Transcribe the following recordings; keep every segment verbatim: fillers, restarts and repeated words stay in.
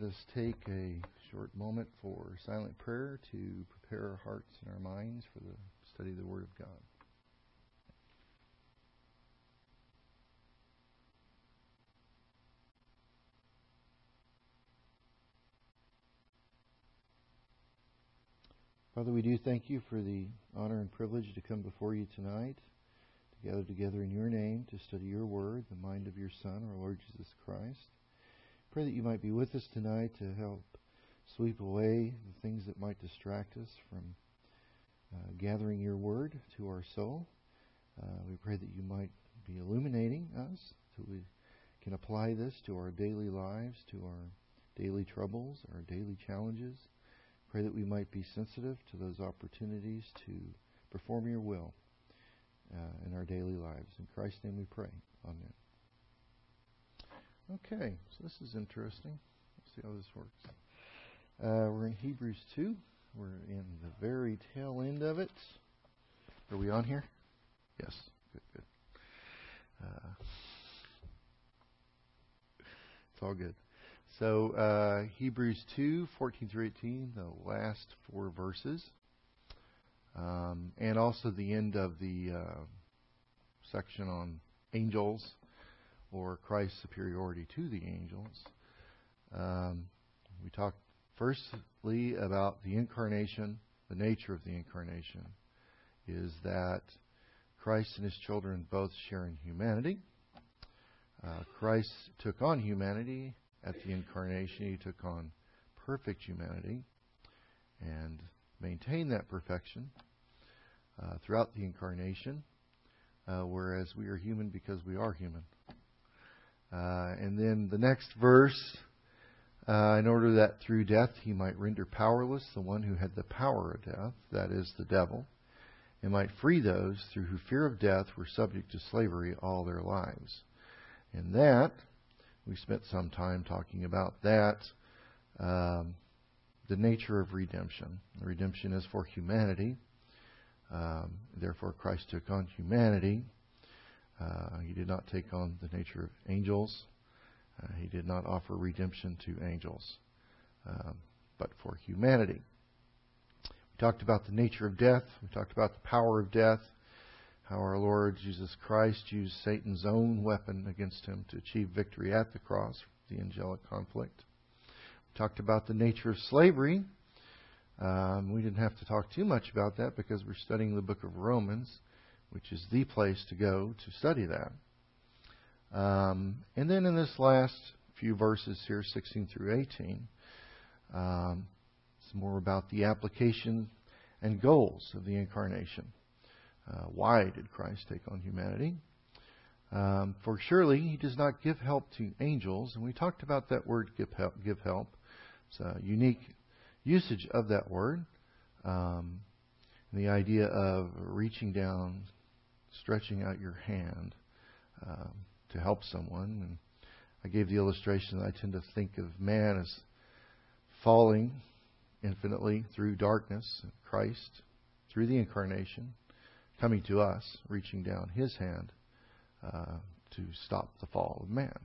let us take a short moment for silent prayer to prepare our hearts and our minds for the study of the Word of God. Father, we do thank you for the honor and privilege to come before you tonight, to gather together in your name to study your Word, the mind of your Son, our Lord Jesus Christ. Pray that you might be with us tonight to help sweep away the things that might distract us from uh, gathering your Word to our soul. Uh, we pray that you might be illuminating us so we can apply this to our daily lives, to our daily troubles, our daily challenges. Pray that we might be sensitive to those opportunities to perform your will uh, in our daily lives. In Christ's name we pray. Amen. Okay, so this is interesting. Let's see how this works. Uh, we're in Hebrews two. We're in the very tail end of it. Are we on here? Yes. Good, good. Uh, it's all good. So, uh, Hebrews two, fourteen through eighteen, the last four verses. Um, and also the end of the uh, section on angels, or Christ's superiority to the angels. Um, we talked firstly about the incarnation. The nature of the incarnation is that Christ and his children both share in humanity. Uh, Christ took on humanity at the incarnation. He took on perfect humanity and maintained that perfection uh, throughout the incarnation, uh, whereas we are human because we are human. Uh, and then the next verse, uh, in order that through death he might render powerless the one who had the power of death, that is, the devil, and might free those through who fear of death were subject to slavery all their lives. And that, we spent some time talking about that, um, the nature of redemption. The redemption is for humanity. Um, therefore, Christ took on humanity. Uh, he did not take on the nature of angels. Uh, he did not offer redemption to angels, um, but for humanity. We talked about the nature of death. We talked about the power of death, how our Lord Jesus Christ used Satan's own weapon against him to achieve victory at the cross, the angelic conflict. We talked about the nature of slavery. Um, we didn't have to talk too much about that because we're studying the book of Romans, which is the place to go to study that. Um, and then in this last few verses here, sixteen through eighteen, um, it's more about the application and goals of the incarnation. Uh, why did Christ take on humanity? Um, for surely he does not give help to angels. And we talked about that word, give help. Give help. It's a unique usage of that word. Um, the idea of reaching down, stretching out your hand um, to help someone. And I gave the illustration that I tend to think of man as falling infinitely through darkness, Christ, through the incarnation, coming to us, reaching down his hand uh, to stop the fall of man.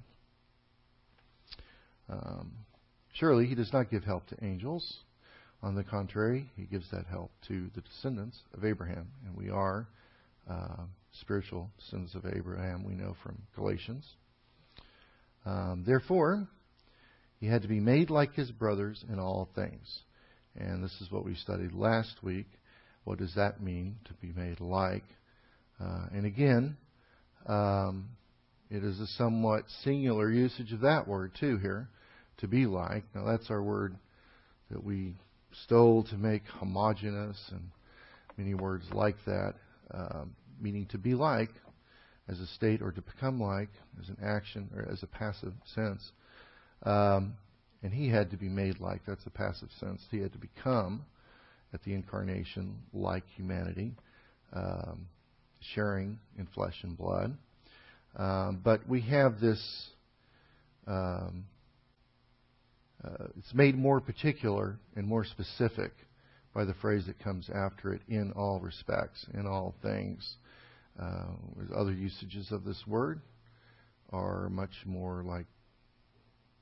Um, surely he does not give help to angels. On the contrary, he gives that help to the descendants of Abraham. And we are uh, spiritual descendants of Abraham, we know from Galatians. Um, therefore, he had to be made like his brothers in all things. And this is what we studied last week. What does that mean, to be made like? Uh, and again, um, it is a somewhat singular usage of that word too here, to be like. Now that's our word that we stole to make homogeneous, and many words like that, um, meaning to be like as a state or to become like as an action or as a passive sense. Um, and he had to be made like. That's a passive sense. He had to become, at the incarnation, like humanity, um, sharing in flesh and blood. Um, but we have this, um, uh, it's made more particular and more specific by the phrase that comes after it, in all respects, in all things. Uh, other usages of this word are much more like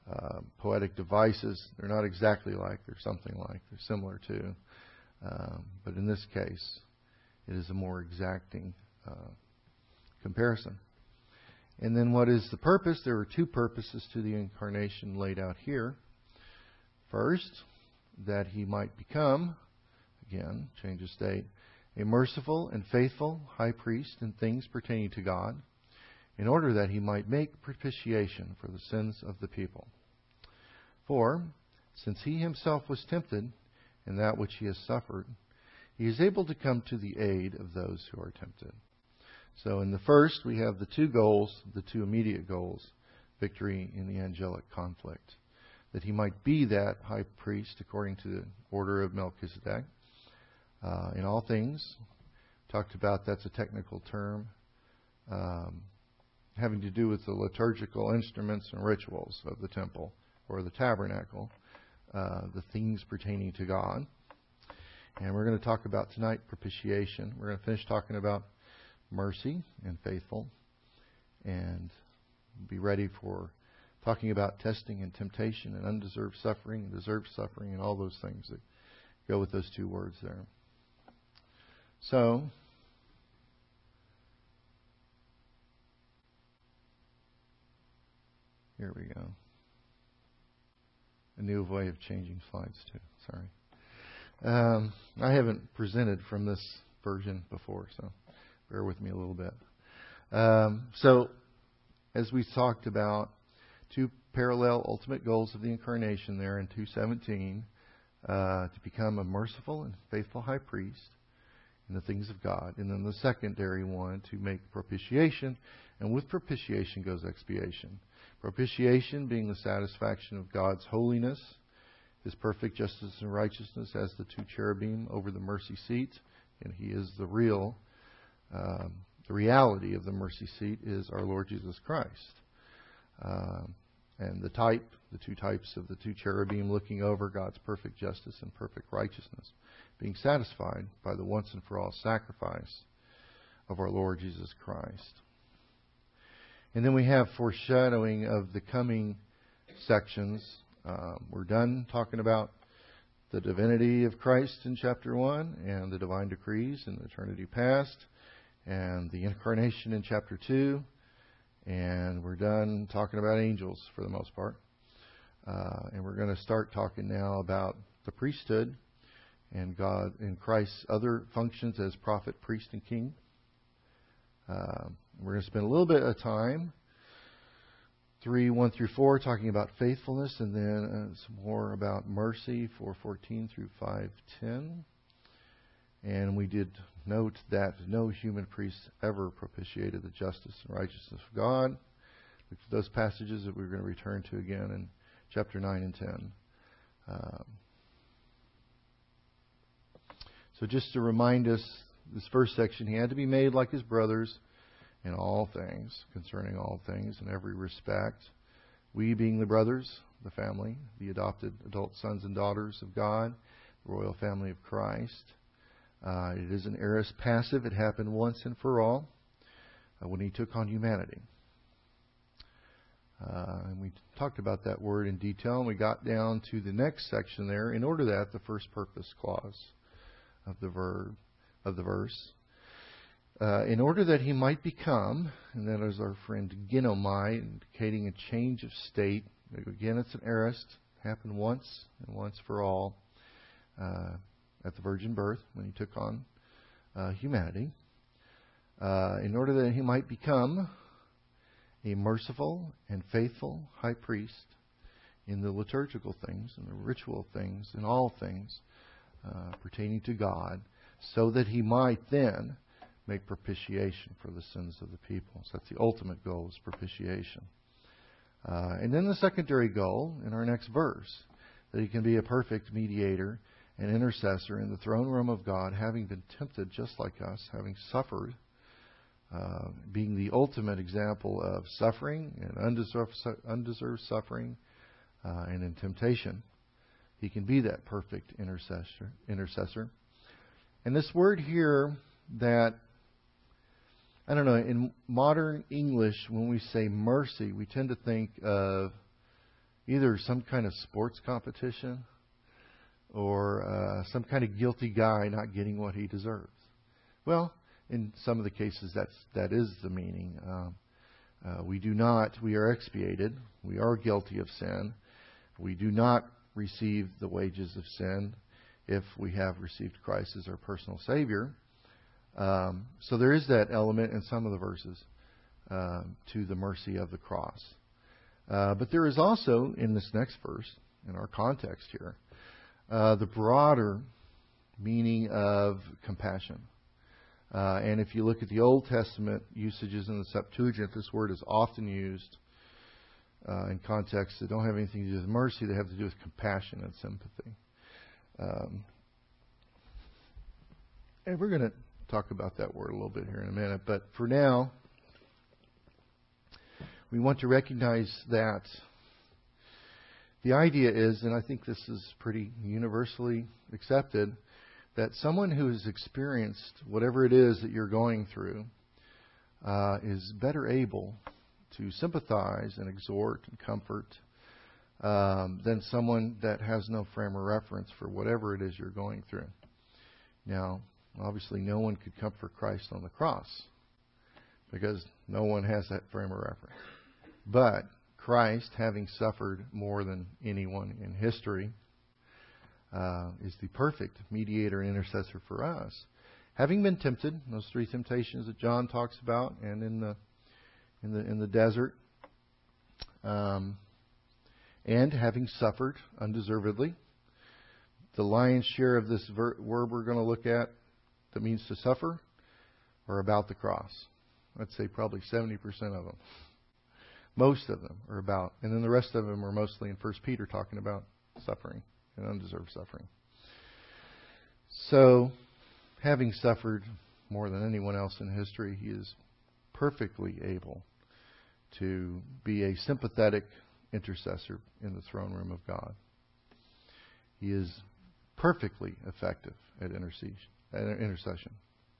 uh, poetic devices. They're not exactly like, they're something like, they're similar to. Um, but in this case, it is a more exacting uh, comparison. And then what is the purpose? There are two purposes to the incarnation laid out here. First, that he might become, again, change of state, a merciful and faithful high priest in things pertaining to God, in order that he might make propitiation for the sins of the people. For, since he himself was tempted in that which he has suffered, he is able to come to the aid of those who are tempted. So in the first, we have the two goals, the two immediate goals, victory in the angelic conflict. That he might be that high priest according to the order of Melchizedek uh, in all things. Talked about, that's a technical term, um, having to do with the liturgical instruments and rituals of the temple or the tabernacle, uh, the things pertaining to God. And we're going to talk about tonight propitiation. We're going to finish talking about mercy and faithful, and be ready for talking about testing and temptation and undeserved suffering and deserved suffering and all those things that go with those two words there. So, here we go. A new way of changing slides too. Sorry. Um, I haven't presented from this version before, so bear with me a little bit. Um, so, as we talked about, two parallel ultimate goals of the incarnation there in two seventeen, uh, to become a merciful and faithful high priest in the things of God. And then the secondary one, to make propitiation. And with propitiation goes expiation. Propitiation being the satisfaction of God's holiness, His perfect justice and righteousness as the two cherubim over the mercy seat. And He is the real, um, the reality of the mercy seat is our Lord Jesus Christ. Um, and the type, the two types of the two cherubim looking over God's perfect justice and perfect righteousness, being satisfied by the once and for all sacrifice of our Lord Jesus Christ. And then we have foreshadowing of the coming sections. Um, we're done talking about the divinity of Christ in chapter one and the divine decrees in eternity past and the incarnation in chapter two. And we're done talking about angels for the most part. Uh, and we're going to start talking now about the priesthood and God and Christ's other functions as prophet, priest, and king. Uh, we're going to spend a little bit of time, three, one through four, talking about faithfulness, and then uh, some more about mercy, four fourteen through five ten. And we did note that no human priest ever propitiated the justice and righteousness of God. Look for those passages that we're going to return to again in chapter nine and ten. Um, so just to remind us, this first section, he had to be made like his brothers in all things, concerning all things, in every respect. We being the brothers, the family, the adopted adult sons and daughters of God, the royal family of Christ. Uh, it is an aorist passive. It happened once and for all uh, when he took on humanity. Uh, and we talked about that word in detail, and we got down to the next section there. In order that, the first purpose clause of the verb of the verse, uh, in order that he might become, and that is our friend ginomai, indicating a change of state. Again, it's an aorist. Happened once and once for all. Uh, at the virgin birth, when he took on uh, humanity, uh, in order that he might become a merciful and faithful high priest in the liturgical things and the ritual things and all things uh, pertaining to God, so that he might then make propitiation for the sins of the people. So that's the ultimate goal, is propitiation. Uh, and then the secondary goal in our next verse, that he can be a perfect mediator an intercessor in the throne room of God, having been tempted just like us, having suffered, uh, being the ultimate example of suffering and undeserved, undeserved suffering uh, and in temptation. He can be that perfect intercessor. intercessor. And this word here that, I don't know, in modern English, when we say mercy, we tend to think of either some kind of sports competition or uh, some kind of guilty guy not getting what he deserves. Well, in some of the cases, that's that is the meaning. Um, uh, we do not, we are expiated. We are guilty of sin. We do not receive the wages of sin if we have received Christ as our personal Savior. Um, so there is that element in some of the verses uh, to the mercy of the cross. Uh, but there is also, in this next verse, in our context here, uh, the broader meaning of compassion. Uh, and if you look at the Old Testament usages in the Septuagint, this word is often used uh, in contexts that don't have anything to do with mercy. They have to do with compassion and sympathy. Um, and we're going to talk about that word a little bit here in a minute. But for now, we want to recognize that the idea is, and I think this is pretty universally accepted, that someone who has experienced whatever it is that you're going through uh, is better able to sympathize and exhort and comfort um, than someone that has no frame of reference for whatever it is you're going through. Now, obviously, no one could comfort Christ on the cross because no one has that frame of reference. But Christ, having suffered more than anyone in history, uh, is the perfect mediator and intercessor for us. Having been tempted, those three temptations that John talks about, and in the in the in the desert, um, and having suffered undeservedly, the lion's share of this ver- word we're going to look at that means to suffer are about the cross. I'd say probably seventy percent of them. Most of them are about, and then the rest of them are mostly in First Peter talking about suffering and undeserved suffering. So, having suffered more than anyone else in history, he is perfectly able to be a sympathetic intercessor in the throne room of God. He is perfectly effective at intercession. At intercession.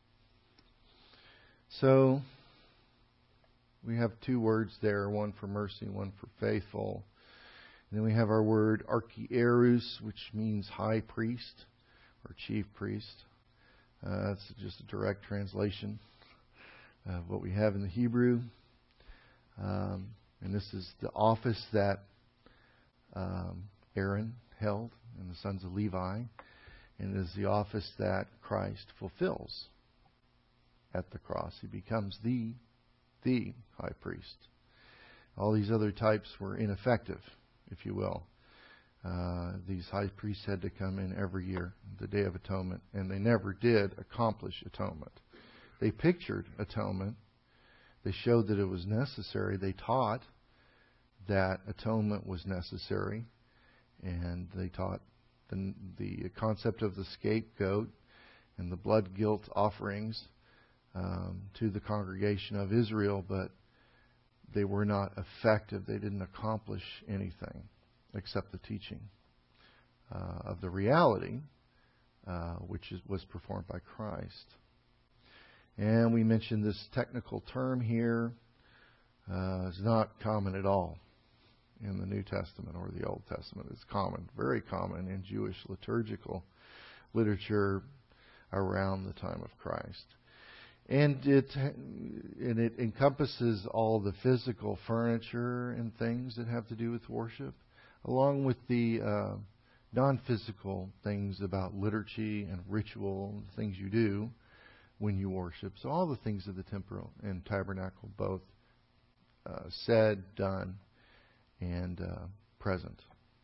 So, we have two words there, one for mercy, one for faithful. And then we have our word archierus, which means high priest or chief priest. Uh, that's just a direct translation of what we have in the Hebrew. Um, and this is the office that um, Aaron held and the sons of Levi. And it is the office that Christ fulfills at the cross. He becomes the the high priest. All these other types were ineffective, if you will. Uh, these high priests had to come in every year, the Day of Atonement, and they never did accomplish atonement. They pictured atonement. They showed that it was necessary. They taught that atonement was necessary, and they taught the, the concept of the scapegoat and the blood guilt offerings Um, to the congregation of Israel, but they were not effective. They didn't accomplish anything except the teaching uh, of the reality, uh, which is, was performed by Christ. And we mentioned this technical term here uh, is not common at all in the New Testament or the Old Testament. It's common, very common in Jewish liturgical literature around the time of Christ. And it and it encompasses all the physical furniture and things that have to do with worship, along with the uh, non-physical things about liturgy and ritual, and things you do when you worship. So all the things of the temple and tabernacle, both uh, said, done, and uh, present.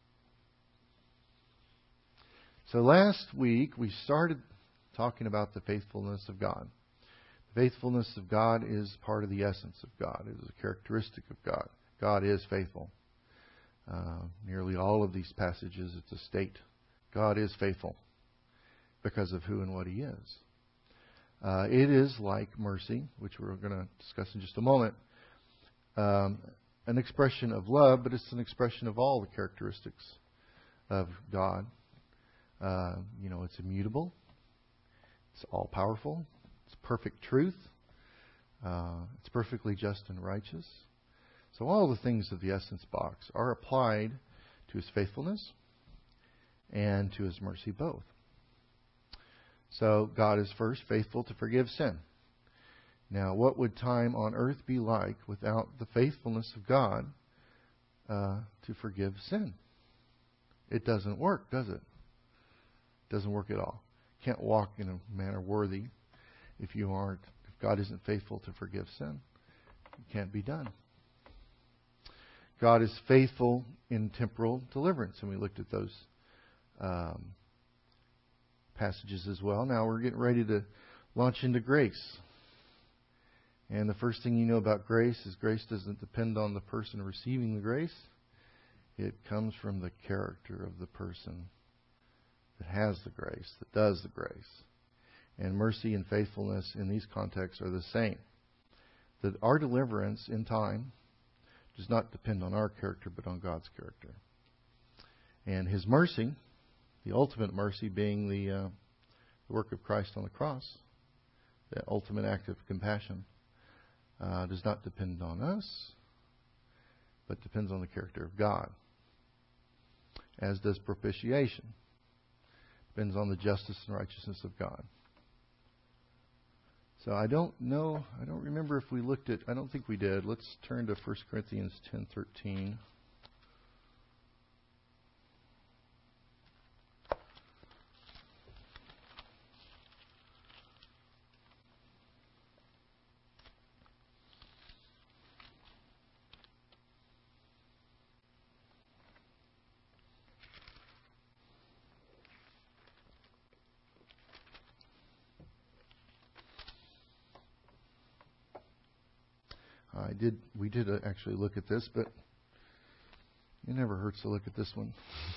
So last week we started talking about the faithfulness of God. Faithfulness of God is part of the essence of God. It is a characteristic of God. God is faithful. Uh, nearly all of these passages, it's a state. God is faithful because of who and what He is. Uh, it is like mercy, which we're going to discuss in just a moment, um, an expression of love, but it's an expression of all the characteristics of God. Uh, you know, it's immutable. It's all-powerful. It's perfect truth. Uh, it's perfectly just and righteous. So all the things of the essence box are applied to His faithfulness and to His mercy both. So God is first faithful to forgive sin. Now, what would time on earth be like without the faithfulness of God uh, to forgive sin? It doesn't work, does it? It doesn't work at all. You can't walk in a manner worthy if you aren't, if God isn't faithful to forgive sin. It can't be done. God is faithful in temporal deliverance, and we looked at those um, passages as well. Now we're getting ready to launch into grace. And the first thing you know about grace is grace doesn't depend on the person receiving the grace. It comes from the character of the person that has the grace, that does the grace. And mercy and faithfulness in these contexts are the same. That our deliverance in time does not depend on our character, but on God's character. And His mercy, the ultimate mercy being the, uh, the work of Christ on the cross, the ultimate act of compassion, uh, does not depend on us, but depends on the character of God. As does propitiation. Depends on the justice and righteousness of God. So I don't know, I don't remember if we looked at, I don't think we did. Let's turn to First Corinthians ten thirteen. I did. We did uh, actually look at this, but it never hurts to look at this one.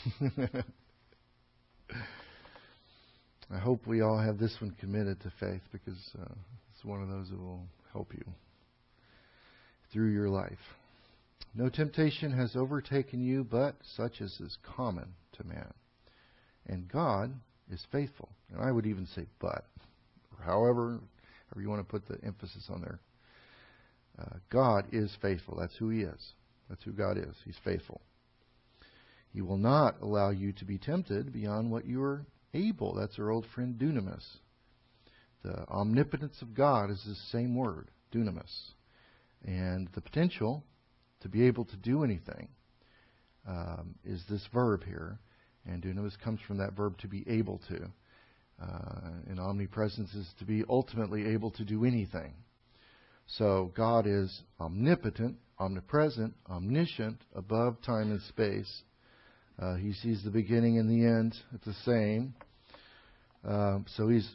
I hope we all have this one committed to faith, because uh, it's one of those that will help you through your life. No temptation has overtaken you, but such as is common to man. And God is faithful. And I would even say but, or however, however you want to put the emphasis on there. Uh, God is faithful. That's who He is. That's who God is. He's faithful. He will not allow you to be tempted beyond what you are able. That's our old friend dunamis. The omnipotence of God is the same word, dunamis. And the potential to be able to do anything um, is this verb here. And dunamis comes from that verb to be able to. Uh, and omnipresence is to be ultimately able to do anything. So God is omnipotent, omnipresent, omniscient, above time and space. Uh, he sees the beginning and the end at the same. Uh, so He's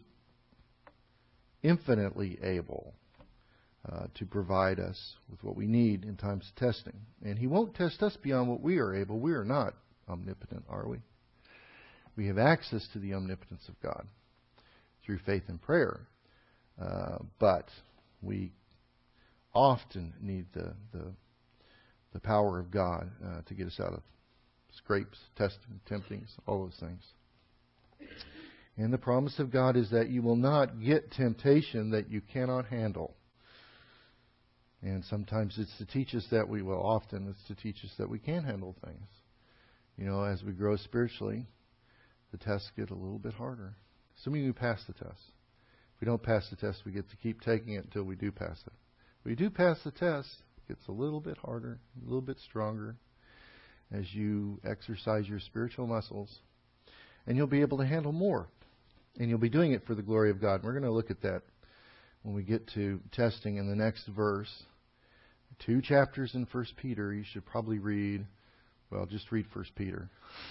infinitely able uh, to provide us with what we need in times of testing. And He won't test us beyond what we are able. We are not omnipotent, are we? We have access to the omnipotence of God through faith and prayer. Uh, but we often need the, the, the power of God uh, to get us out of scrapes, testing, temptings, all those things. And the promise of God is that you will not get temptation that you cannot handle. And sometimes it's to teach us that we will. Often it's to teach us that we can handle things. You know, as we grow spiritually, the tests get a little bit harder. Assuming we pass the test. If we don't pass the test, we get to keep taking it until we do pass it. If we do pass the test, it gets a little bit harder, a little bit stronger as you exercise your spiritual muscles. And you'll be able to handle more. And you'll be doing it for the glory of God. And we're going to look at that when we get to testing in the next verse. Two chapters in First Peter. You should probably read, well, just read First Peter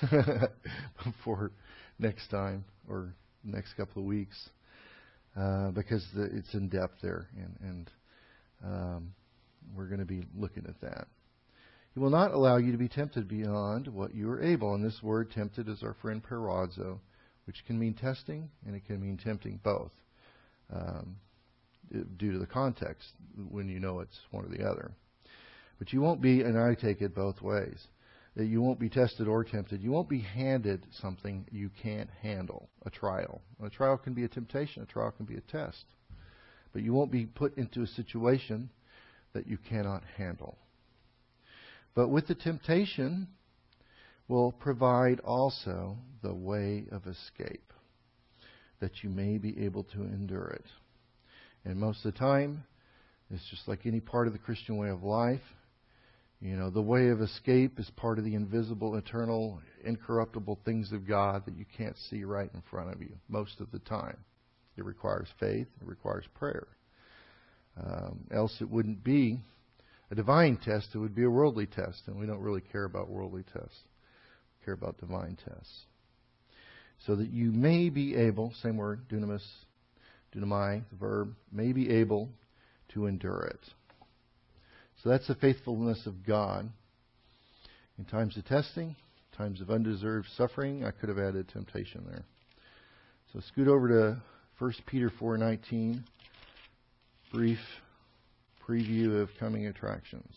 before next time or next couple of weeks. Uh, because the, it's in depth there. And, and Um, we're going to be looking at that. He will not allow you to be tempted beyond what you are able. And this word tempted is our friend perazzo, which can mean testing and it can mean tempting both. Um, due to the context when you know it's one or the other. But you won't be, and I take it both ways, that you won't be tested or tempted. You won't be handed something you can't handle, a trial. A trial can be a temptation. A trial can be a test. But you won't be put into a situation that you cannot handle. But with the temptation, will provide also the way of escape, that you may be able to endure it. And most of the time, it's just like any part of the Christian way of life. You know, the way of escape is part of the invisible, eternal, incorruptible things of God that you can't see right in front of you most of the time. It requires faith. It requires prayer. Um, else it wouldn't be a divine test. It would be a worldly test. And we don't really care about worldly tests. We care about divine tests. So that you may be able, same word, dunamis, dunamai, the verb, may be able to endure it. So that's the faithfulness of God. In times of testing, times of undeserved suffering, I could have added temptation there. So scoot over to First Peter four nineteen. Brief preview of coming attractions.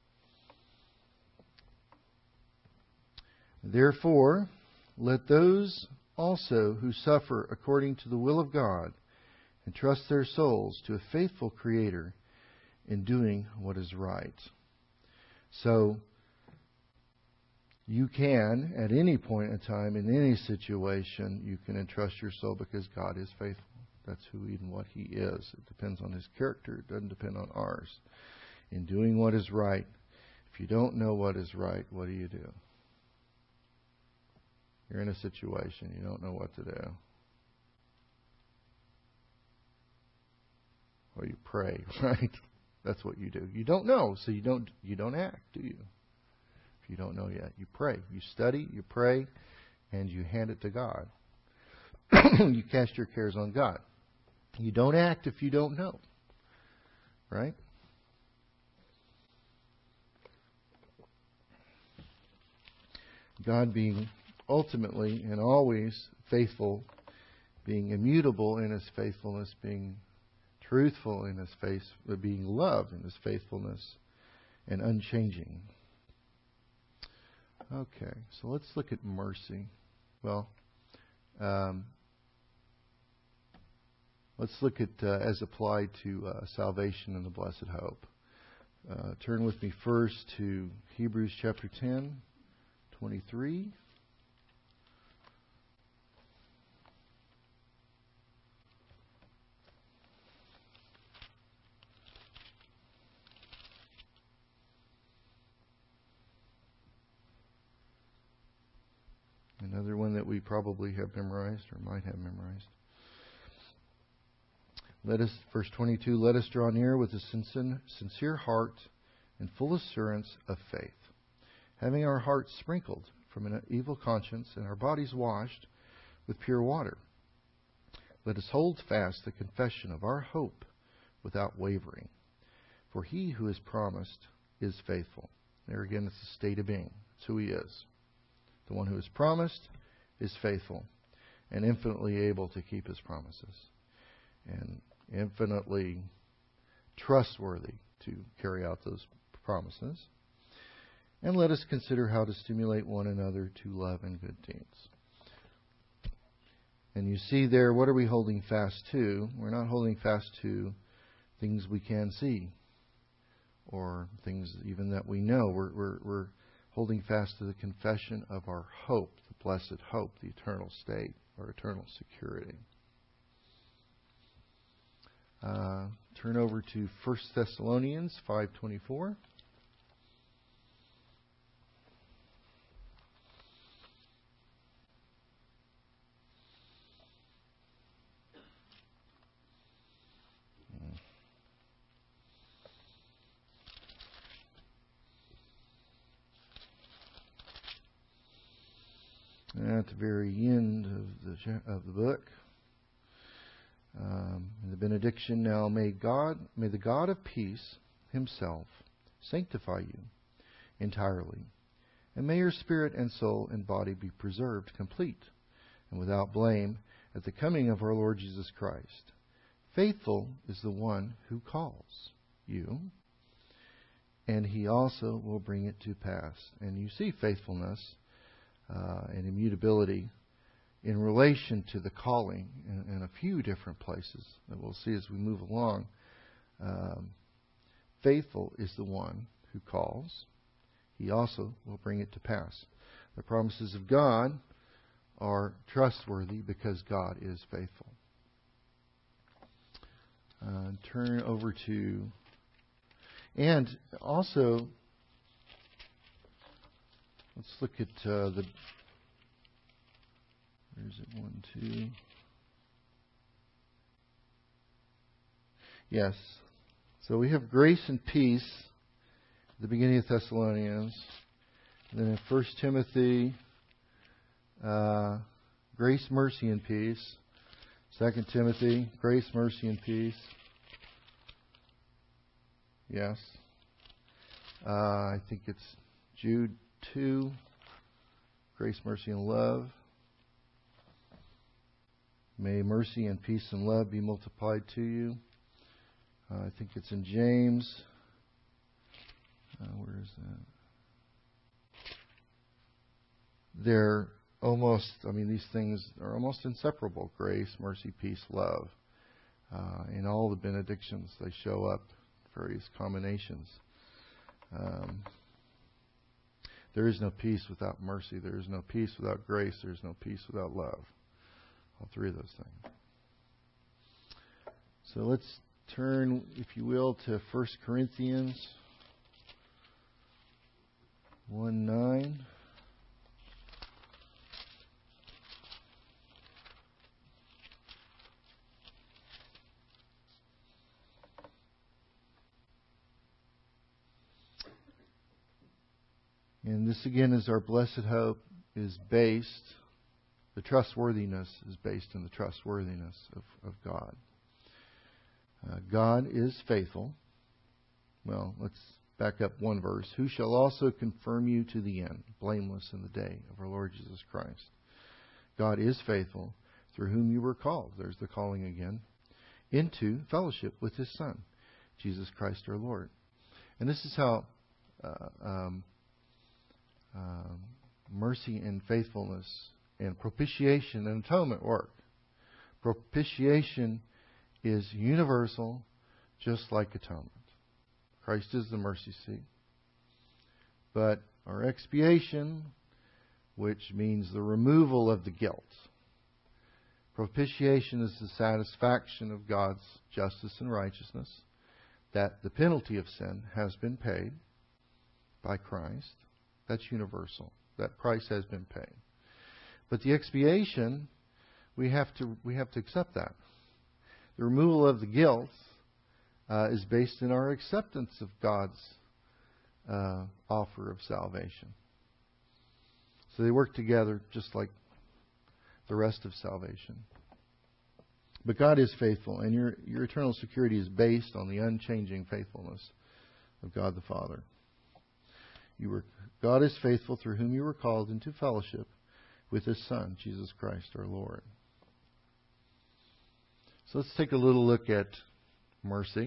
Therefore, let those also who suffer according to the will of God entrust their souls to a faithful Creator in doing what is right. So, you can, at any point in time, in any situation, you can entrust your soul because God is faithful. That's who and what He is. It depends on His character. It doesn't depend on ours. In doing what is right, if you don't know what is right, what do you do? You're in a situation. You don't know what to do. Well, you pray, right? That's what you do. You don't know, so you don't you don't act, do you? If you don't know yet, you pray. You study, you pray, and you hand it to God. You cast your cares on God. You don't act if you don't know. Right? God being ultimately and always faithful, being immutable in His faithfulness, being truthful in His face, being loved in His faithfulness, and unchanging. Okay, so let's look at mercy. Well, um, let's look at uh, as applied to uh, salvation and the blessed hope. Uh, turn with me first to Hebrews chapter ten, twenty-three. Another one that we probably have memorized or might have memorized. Let us, verse twenty-two, let us draw near with a sincere heart and full assurance of faith, having our hearts sprinkled from an evil conscience and our bodies washed with pure water. Let us hold fast the confession of our hope without wavering, for He who has promised is faithful. There again, it's the state of being. It's who He is. The one who has promised is faithful and infinitely able to keep His promises and infinitely trustworthy to carry out those promises. And let us consider how to stimulate one another to love and good deeds. And you see there, what are we holding fast to? We're not holding fast to things we can see or things even that we know. We're, we're, we're holding fast to the confession of our hope, the blessed hope, the eternal state, our eternal security. Uh, turn over to First Thessalonians five twenty-four. At the very end of the of the book, um, in the benediction, now may God, may the God of peace Himself sanctify you entirely, and may your spirit and soul and body be preserved complete and without blame at the coming of our Lord Jesus Christ. Faithful is the one who calls you, and He also will bring it to pass. And you see faithfulness Uh, and immutability in relation to the calling in, in a few different places that we'll see as we move along. Um, faithful is the one who calls. He also will bring it to pass. The promises of God are trustworthy because God is faithful. Uh, turn over to, and also, let's look at uh, the, where is it, one, two. Yes. So we have grace and peace at the beginning of Thessalonians. And then in First Timothy, uh, grace, mercy, and peace. Second Timothy, grace, mercy, and peace. Yes. Uh, I think it's Jude two, grace, mercy, and love. May mercy and peace and love be multiplied to you. Uh, I think it's in James. Uh, where is that? They're almost, I mean, these things are almost inseparable. Grace, mercy, peace, love. Uh, in all the benedictions, they show up, various combinations. Um, there is no peace without mercy. There is no peace without grace. There is no peace without love. All three of those things. So let's turn, if you will, to First Corinthians one nine. And this again is our blessed hope is based, the trustworthiness is based in the trustworthiness of, of God. Uh, God is faithful. Well, let's back up one verse. Who shall also confirm you to the end, blameless in the day of our Lord Jesus Christ. God is faithful, through whom you were called. There's the calling again. Into fellowship with His Son, Jesus Christ our Lord. And this is how uh, um, um, mercy and faithfulness and propitiation and atonement work. Propitiation is universal, just like atonement. Christ is the mercy seat. But our expiation, which means the removal of the guilt. Propitiation is the satisfaction of God's justice and righteousness, that the penalty of sin has been paid by Christ. That's universal. That price has been paid. But the expiation, we have to we have to accept that. The removal of the guilt uh, is based in our acceptance of God's uh, offer of salvation. So they work together just like the rest of salvation. But God is faithful, and your, your eternal security is based on the unchanging faithfulness of God the Father. You were God is faithful, through whom you were called into fellowship with His Son, Jesus Christ our Lord. So let's take a little look at mercy.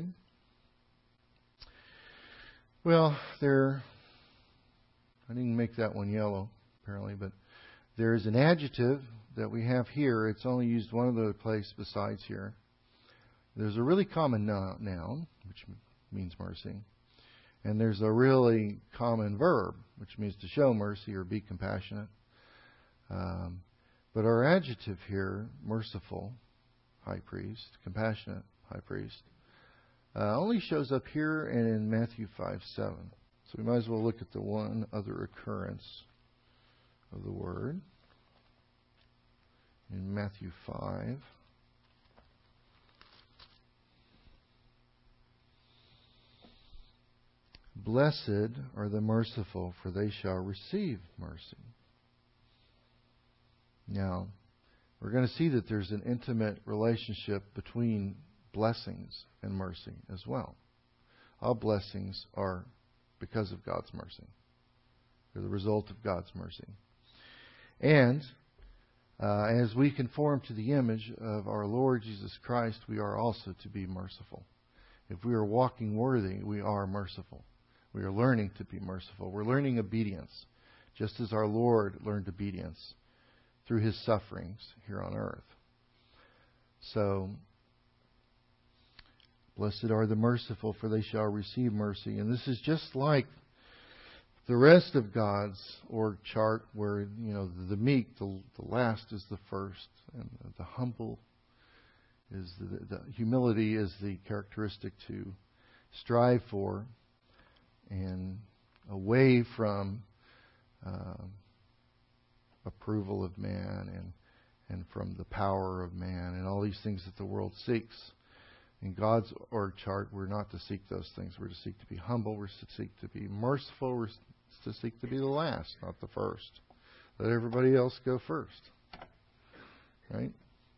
Well, there, I didn't make that one yellow, apparently, but there is an adjective that we have here. It's only used one other place besides here. There's a really common noun, which means mercy. And there's a really common verb, which means to show mercy or be compassionate. Um, but our adjective here, merciful, high priest, compassionate, high priest, uh, only shows up here and in Matthew five seven. So we might as well look at the one other occurrence of the word. In Matthew five. Blessed are the merciful, for they shall receive mercy. Now, we're going to see that there's an intimate relationship between blessings and mercy as well. All blessings are because of God's mercy. They're the result of God's mercy. And uh, as we conform to the image of our Lord Jesus Christ, we are also to be merciful. If we are walking worthy, we are merciful. We are learning to be merciful. We're learning obedience, just as our Lord learned obedience through His sufferings here on earth. So, blessed are the merciful, for they shall receive mercy. And this is just like The rest of God's org chart, where you know the, the meek, the, the last is the first, and the, the humble is the, the humility is the characteristic to strive for, and away from uh, approval of man and and from the power of man and all these things that the world seeks. In God's org chart, we're not to seek those things. We're to seek to be humble. We're to seek to be merciful. We're to seek to be the last, not the first. Let everybody else go first. Right?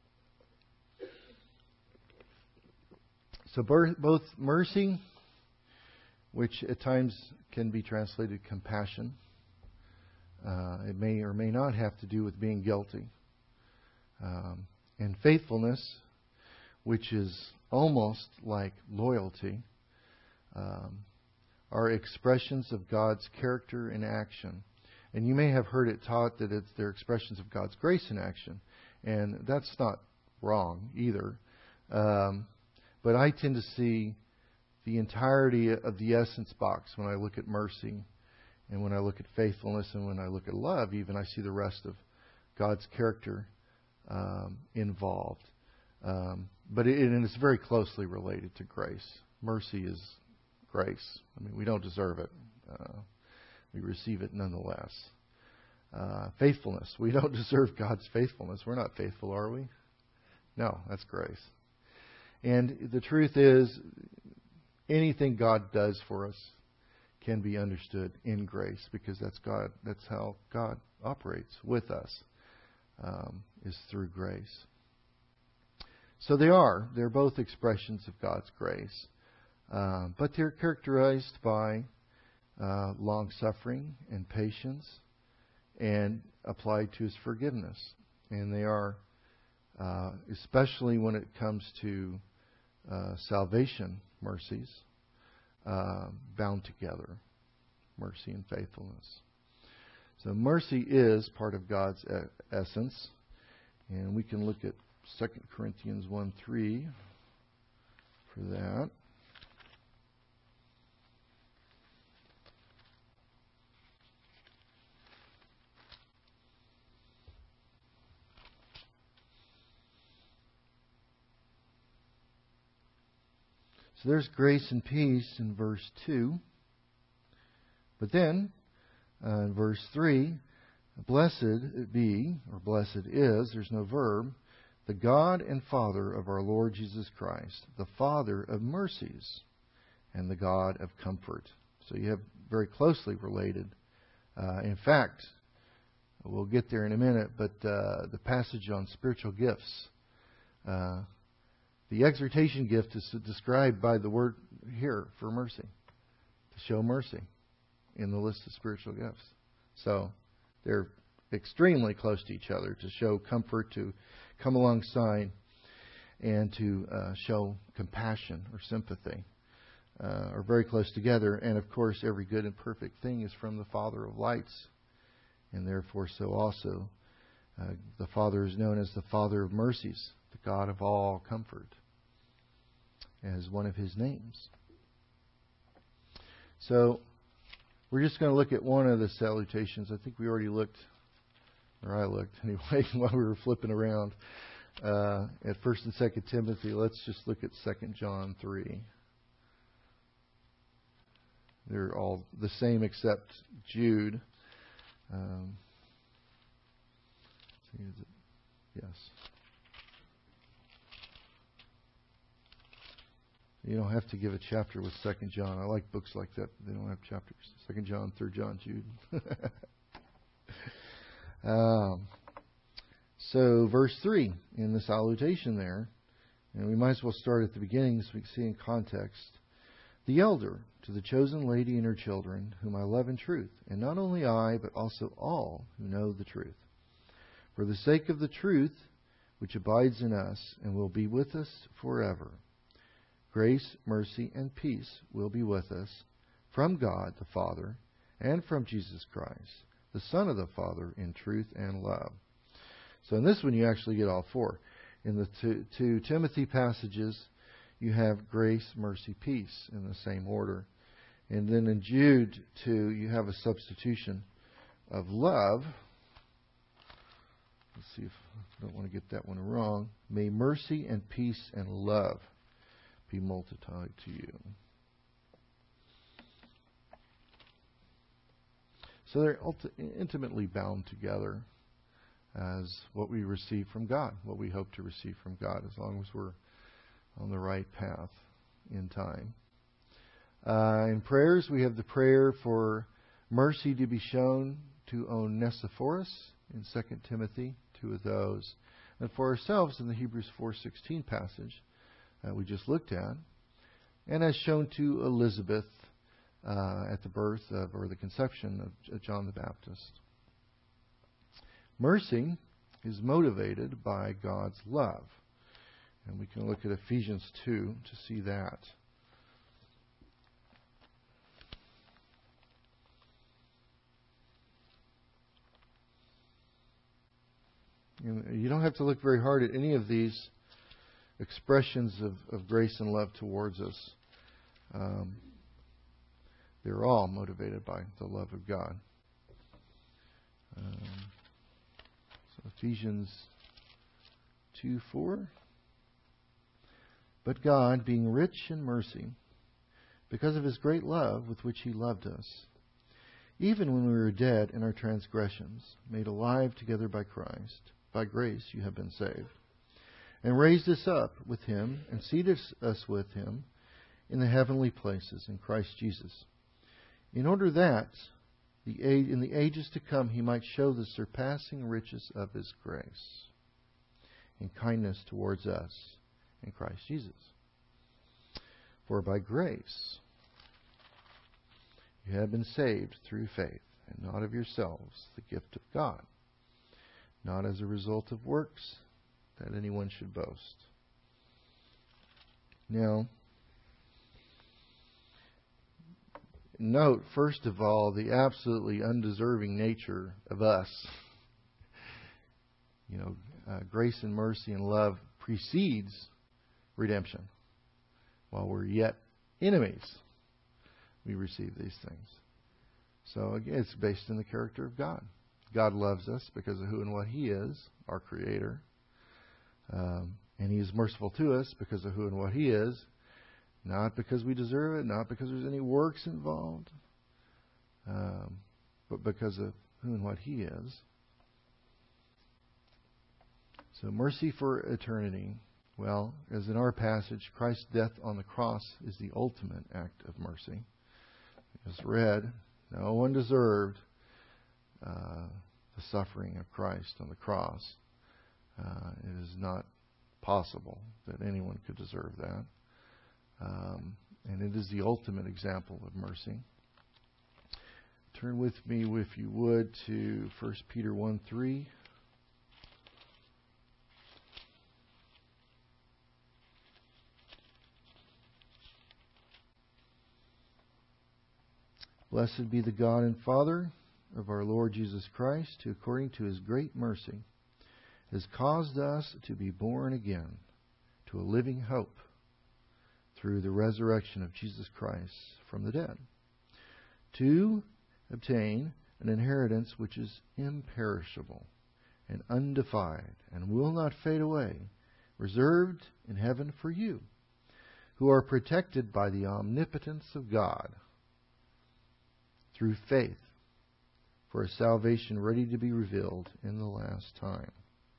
So both mercy, which at times can be translated compassion, uh, it may or may not have to do with being guilty. Um, and faithfulness, which is almost like loyalty, um, are expressions of God's character in action. And you may have heard it taught that it's they're expressions of God's grace in action. And that's not wrong either. Um, but I tend to see the entirety of the essence box when I look at mercy and when I look at faithfulness and when I look at love. Even I see the rest of God's character um, involved. Um, but it, and it's very closely related to grace. Mercy is grace. I mean, we don't deserve it. Uh, we receive it nonetheless. Uh, faithfulness. We don't deserve God's faithfulness. We're not faithful, are we? No, that's grace. And the truth is, anything God does for us can be understood in grace, because that's God. That's how God operates with us, um, is through grace. So they are. They're both expressions of God's grace. Uh, but they're characterized by uh, long-suffering and patience, and applied to His forgiveness. And they are, uh, especially when it comes to uh, salvation mercies, uh, bound together, mercy and faithfulness. So mercy is part of God's essence. And we can look at Second Corinthians one three for that. So there's grace and peace in verse two. But then, uh, in verse three, blessed be, or blessed is, there's no verb, the God and Father of our Lord Jesus Christ, the Father of mercies and the God of comfort. So you have very closely related. Uh, in fact, we'll get there in a minute, but uh, the passage on spiritual gifts, uh, the exhortation gift is described by the word here for mercy, to show mercy in the list of spiritual gifts. So they're extremely close to each other, to show comfort, to come alongside, and to uh, show compassion or sympathy, uh, are very close together. And of course, every good and perfect thing is from the Father of lights, and therefore so also uh, the Father is known as the Father of mercies, the God of all comfort, as one of His names. So we're just going to look at one of the salutations. I think we already looked, or I looked anyway, while we were flipping around uh, at First and Second Timothy. Let's just look at Second John three. They're all the same except Jude. Um, is it? Yes. You don't have to give a chapter with Second John. I like books like that. They don't have chapters. Second John, Third John, Jude. um, so verse three in the salutation there, and we might as well start at the beginning so we can see in context. The elder to the chosen lady and her children, whom I love in truth, and not only I, but also all who know the truth. For the sake of the truth which abides in us and will be with us forever. Grace, mercy, and peace will be with us from God the Father and from Jesus Christ, the Son of the Father, in truth and love. So in this one you actually get all four. In the two, two Timothy passages, you have grace, mercy, peace in the same order. And then in Jude two, you have a substitution of love. Let's see if I don't want to get that one wrong. May mercy and peace and love be multiplied to you. So they're ulti- intimately bound together as what we receive from God, what we hope to receive from God, as long as we're on the right path in time. Uh, in prayers, we have the prayer for mercy to be shown to Onesiphorus in Second Timothy, two of those. And for ourselves in the Hebrews four sixteen passage that we just looked at, and as shown to Elizabeth uh, at the birth of, or the conception of John the Baptist. Mercy is motivated by God's love. And we can look at Ephesians two to see that. You don't have to look very hard at any of these expressions of, of grace and love towards us. Um, they're all motivated by the love of God. Um, so Ephesians two four. But God, being rich in mercy, because of His great love with which He loved us, even when we were dead in our transgressions, made alive together by Christ, by grace you have been saved, and raised us up with Him, and seated us with Him in the heavenly places in Christ Jesus, in order that the age, in the ages to come He might show the surpassing riches of His grace and kindness towards us in Christ Jesus. For by grace you have been saved through faith, and not of yourselves, the gift of God, not as a result of works, that anyone should boast. Now, note, first of all, the absolutely undeserving nature of us. You know, uh, grace and mercy and love precedes redemption. While we're yet enemies, we receive these things. So again, it's based in the character of God. God loves us because of who and what He is, our Creator. Um, and He is merciful to us because of who and what He is. Not because we deserve it, not because there's any works involved, um, but because of who and what He is. So mercy for eternity. Well, as in our passage, Christ's death on the cross is the ultimate act of mercy. As read, no one deserved uh, the suffering of Christ on the cross. Uh, it is not possible that anyone could deserve that. Um, and it is the ultimate example of mercy. Turn with me, if you would, to First Peter one three. Blessed be the God and Father of our Lord Jesus Christ, who according to His great mercy has caused us to be born again to a living hope through the resurrection of Jesus Christ from the dead, to obtain an inheritance which is imperishable and undefiled and will not fade away, reserved in heaven for you, who are protected by the omnipotence of God through faith, for a salvation ready to be revealed in the last time.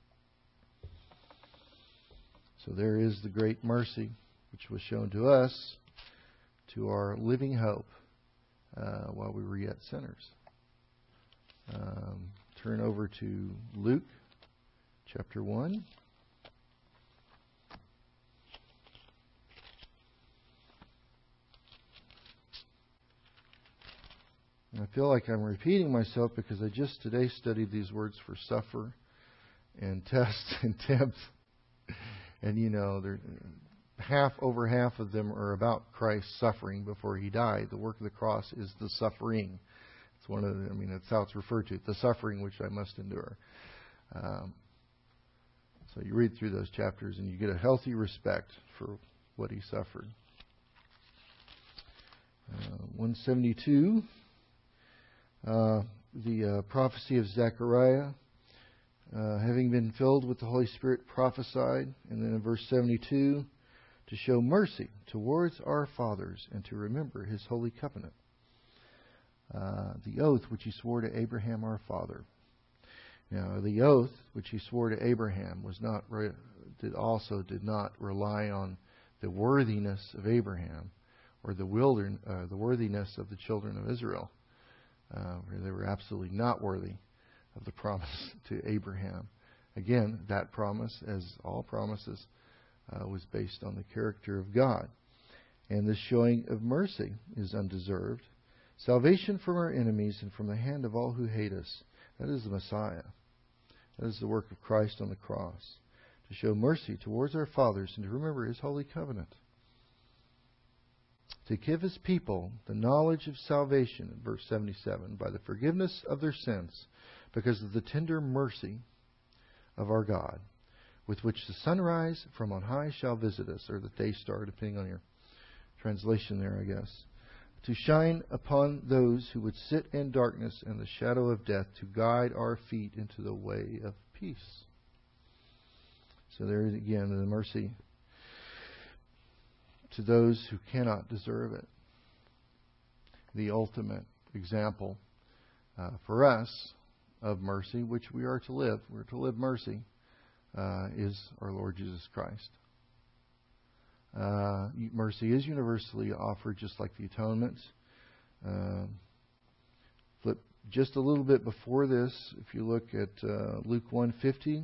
So there is the great mercy which was shown to us, to our living hope uh, while we were yet sinners. Um, turn over to Luke chapter one. I feel like I'm repeating myself because I just today studied these words for suffer and test and tempt. And you know, they're, half over half of them are about Christ's suffering before He died. The work of the cross is the suffering. It's one of the, I mean, that's how it's referred to, the suffering which I must endure. Um, so you read through those chapters and you get a healthy respect for what He suffered. Uh, one seventy-two, uh, the uh, prophecy of Zechariah, uh, having been filled with the Holy Spirit, prophesied. And then in verse seventy-two, to show mercy towards our fathers and to remember His holy covenant. Uh, the oath which He swore to Abraham our father. Now, the oath which He swore to Abraham was not re- did also did not rely on the worthiness of Abraham or the wilder, uh, the worthiness of the children of Israel. Uh, where they were absolutely not worthy of the promise to Abraham. Again, that promise, as all promises, uh, was based on the character of God. And this showing of mercy is undeserved. Salvation from our enemies and from the hand of all who hate us. That is the Messiah. That is the work of Christ on the cross. To show mercy towards our fathers and to remember His holy covenant. To give His people the knowledge of salvation, in verse seventy-seven, by the forgiveness of their sins, because of the tender mercy of our God, with which the sunrise from on high shall visit us, or the day star, depending on your translation there, I guess. To shine upon those who would sit in darkness and the shadow of death, to guide our feet into the way of peace. So there is again the mercy to those who cannot deserve it. The ultimate example uh, for us of mercy, which we are to live, we're to live mercy, uh, is our Lord Jesus Christ. Uh, mercy is universally offered just like the atonement. Uh, flip just a little bit before this, if you look at uh, Luke one fifty,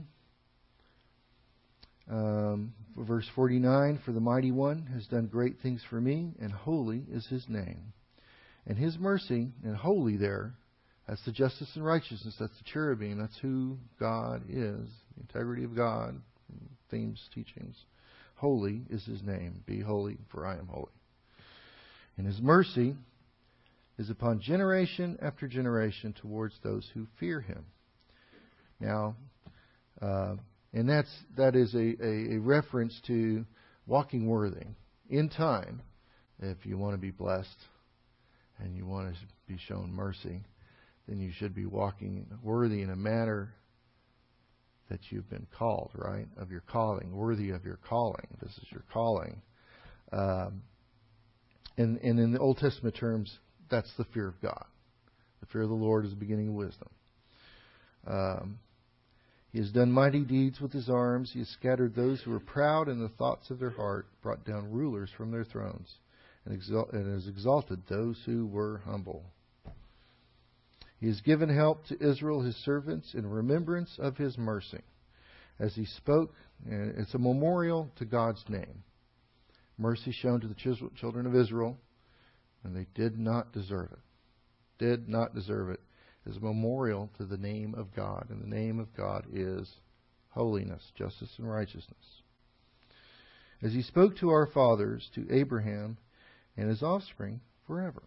um, verse forty-nine, for the Mighty One has done great things for me, and holy is His name. And His mercy, and holy there, that's the justice and righteousness, that's the cherubim, that's who God is, the integrity of God, themes, teachings. Holy is His name. Be holy, for I am holy. And His mercy is upon generation after generation towards those who fear Him. Now, uh, and that's that is a, a, a reference to walking worthy in time. If you want to be blessed and you want to be shown mercy, then you should be walking worthy in a manner that you've been called, right? Of your calling, worthy of your calling. This is your calling. Um, and, and in the Old Testament terms, that's the fear of God. The fear of the Lord is the beginning of wisdom. Um, he has done mighty deeds with His arms. He has scattered those who were proud in the thoughts of their heart, brought down rulers from their thrones, and, exalt- and has exalted those who were humble. He has given help to Israel, His servants, in remembrance of His mercy. As He spoke, it's a memorial to God's name. Mercy shown to the children of Israel, and they did not deserve it. Did not deserve it. As a memorial to the name of God. And the name of God is holiness, justice, and righteousness. As He spoke to our fathers, to Abraham and his offspring forever.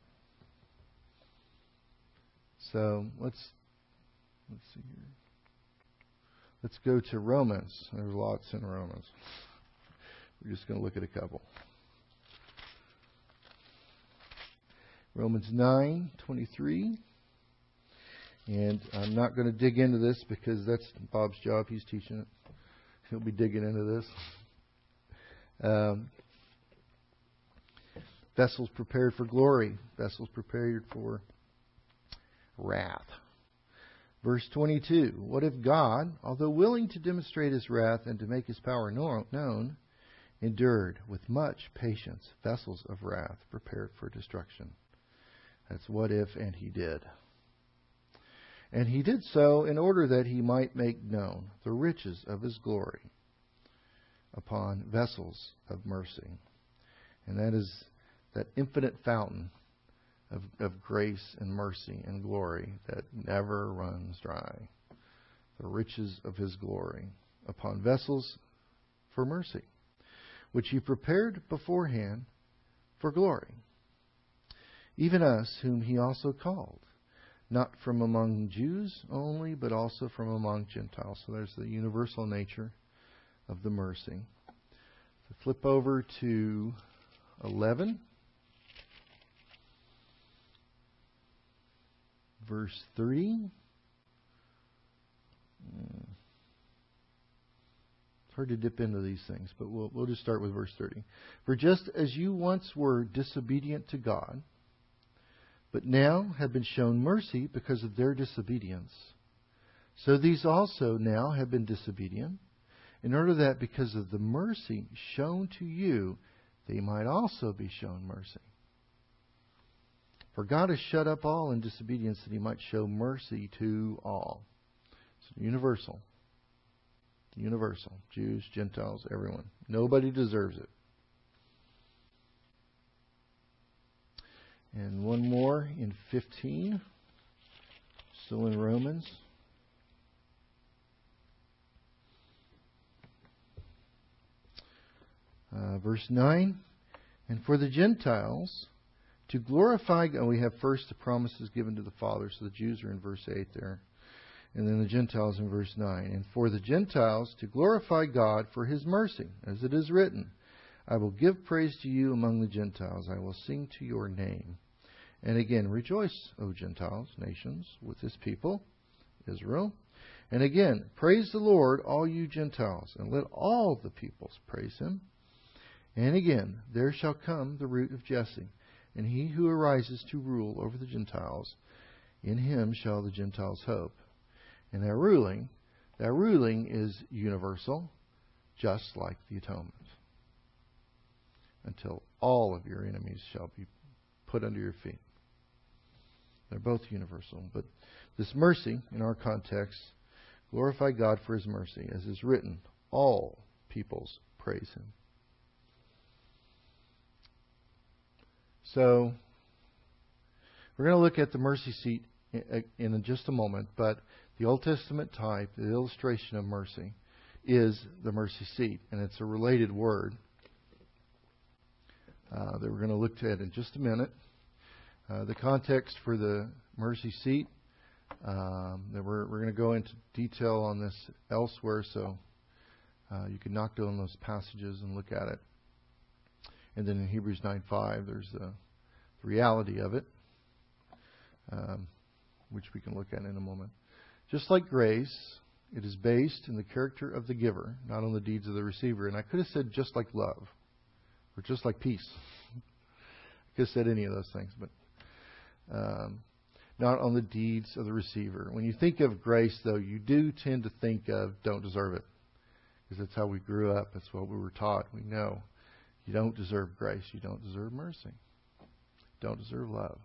So let's let's see here. Let's go to Romans. There's lots in Romans. We're just going to look at a couple. Romans nine twenty-three. And I'm not going to dig into this because that's Bob's job. He's teaching it. He'll be digging into this. Um, vessels prepared for glory. Vessels prepared for wrath. Verse twenty-two. What if God, although willing to demonstrate His wrath and to make His power known, endured with much patience vessels of wrath prepared for destruction? That's what if, and He did. And He did so in order that He might make known the riches of His glory upon vessels of mercy. And that is that infinite fountain of, of grace and mercy and glory that never runs dry. The riches of His glory upon vessels for mercy, which He prepared beforehand for glory. Even us, whom He also called, not from among Jews only, but also from among Gentiles. So there's the universal nature of the mercy. So flip over to eleven. verse thirty. It's hard to dip into these things, but we'll, we'll just start with verse thirty. For just as you once were disobedient to God, but now have been shown mercy because of their disobedience, so these also now have been disobedient, in order that because of the mercy shown to you, they might also be shown mercy. For God has shut up all in disobedience that He might show mercy to all. It's universal. Universal. Jews, Gentiles, everyone. Nobody deserves it. And one more in fifteen. Still in Romans. Uh, verse nine. And for the Gentiles, to glorify God. We have first the promises given to the Father. So the Jews are in verse eight there. And then the Gentiles in verse nine. And for the Gentiles to glorify God for His mercy, as it is written, I will give praise to you among the Gentiles. I will sing to your name. And again, rejoice, O Gentiles, nations, with His people, Israel. And again, praise the Lord, all you Gentiles, and let all the peoples praise Him. And again, there shall come the root of Jesse, and he who arises to rule over the Gentiles. In him shall the Gentiles hope. And that ruling, that ruling is universal, just like the atonement. Until all of your enemies shall be put under your feet. They're both universal. But this mercy, in our context, glorify God for His mercy. As is written, all peoples praise Him. So, we're going to look at the mercy seat in just a moment, but the Old Testament type, the illustration of mercy, is the mercy seat, and it's a related word uh, that we're going to look at in just a minute. Uh, the context for the mercy seat, um, that we're, we're going to go into detail on this elsewhere, so uh, you can knock down those passages and look at it. And then in Hebrews nine five, there's the, the reality of it, um, which we can look at in a moment. Just like grace, it is based in the character of the giver, not on the deeds of the receiver. And I could have said just like love, or just like peace. I could have said any of those things, but um, not on the deeds of the receiver. When you think of grace, though, you do tend to think of don't deserve it, because that's how we grew up. That's what we were taught. We know you don't deserve grace. You don't deserve mercy. You don't deserve love.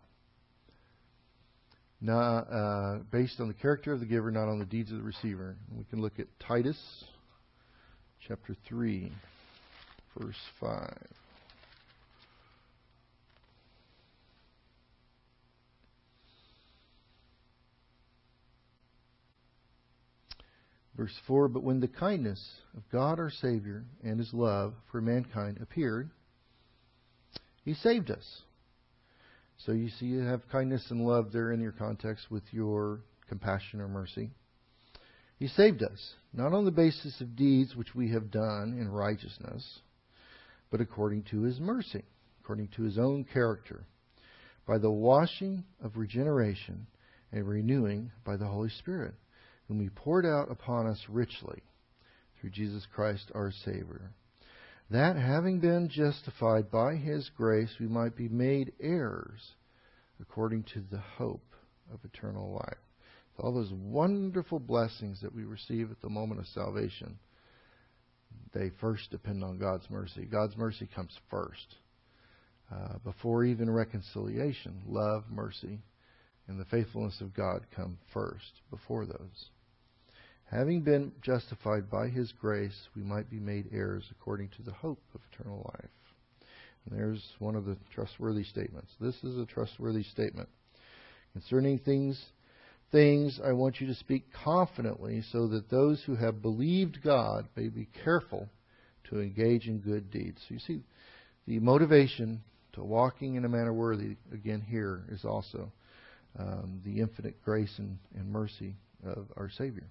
Not, uh, based on the character of the giver, not on the deeds of the receiver. And we can look at Titus chapter three, verse five. Verse four, but when the kindness of God our Savior and His love for mankind appeared, He saved us. So you see, you have kindness and love there in your context with your compassion or mercy. He saved us, not on the basis of deeds which we have done in righteousness, but according to His mercy, according to His own character, by the washing of regeneration and renewing by the Holy Spirit, whom He poured out upon us richly through Jesus Christ our Savior, that having been justified by His grace, we might be made heirs according to the hope of eternal life. All those wonderful blessings that we receive at the moment of salvation, they first depend on God's mercy. God's mercy comes first. Uh, before even reconciliation, love, mercy, and the faithfulness of God come first before those. Having been justified by His grace, we might be made heirs according to the hope of eternal life. And there's one of the trustworthy statements. This is a trustworthy statement. Concerning things, things I want you to speak confidently, so that those who have believed God may be careful to engage in good deeds. So you see, the motivation to walking in a manner worthy, again here, is also um, the infinite grace and, and mercy of our Savior.